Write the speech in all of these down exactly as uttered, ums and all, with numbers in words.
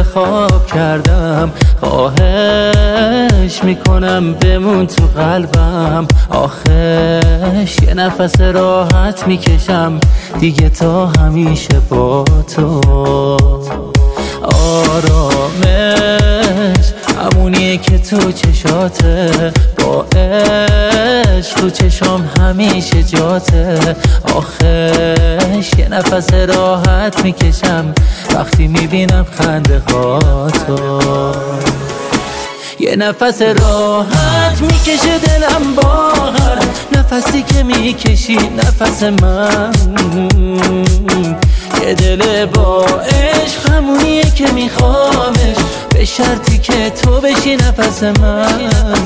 انتخاب کردم، خواهش میکنم بمون تو قلبم. آخش یه نفس راحت میکشم دیگه تا همیشه با تو. آرامش همونیه که تو چشاته، با عشق تو چشام همیشه جاته. آخش یه نفس راحت میکشم وقتی میبینم خنده هاتو. یه نفس راحت میکشه دلم با هر نفسی که میکشی نفس من. یه دل با عشق همونیه که میخوامش، به شرطی که تو بشی نفس من.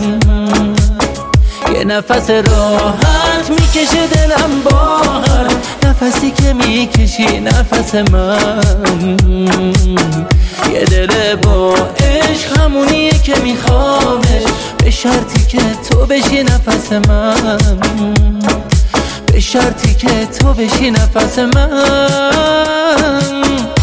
یه نفس راحت میکشه دلم با هر نفسی که میکشی نفس من. یه دل با عشق همونیه که میخوامش، به شرطی که تو بشی نفس من. به شرطی که تو بشی نفس من.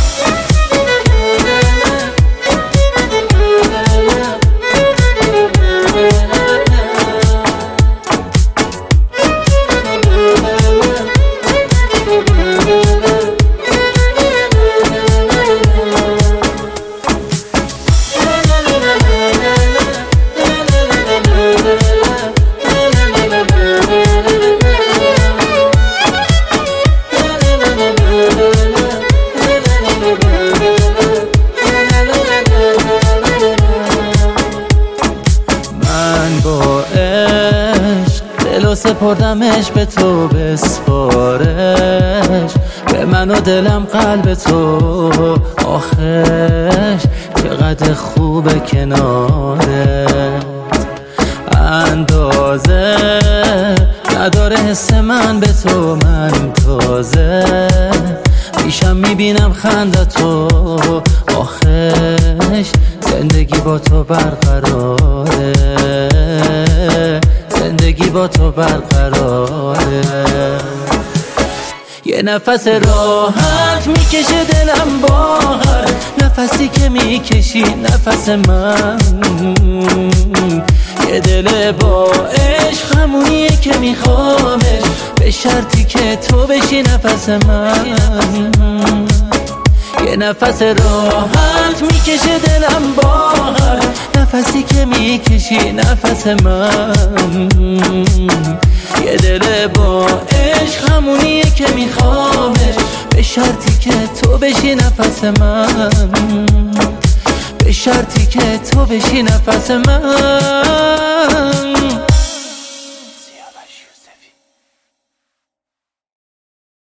با عشق دلو سپردمش به تو بسپارش، به من و دلم قلب تو. آخش چقدر خوبه کنارت، اندازه نداره حس من به تو. من تازه میشم میبینم خنده تو. آخش زندگی با تو برقراره، زندگی با تو برقراره. یه نفس راحت میکشه دلم با هر نفسی که میکشی نفس من. یه دل با عشق همونیه که میخوامش، به شرطی که تو بشی نفس من. یه نفس راحت میکشه دلم با هر نفسی که میکشی نفس من. یه دل با عشق همونیه که میخوامش، به شرطی که تو بشی نفس من. به شرطی که تو بشی نفس من.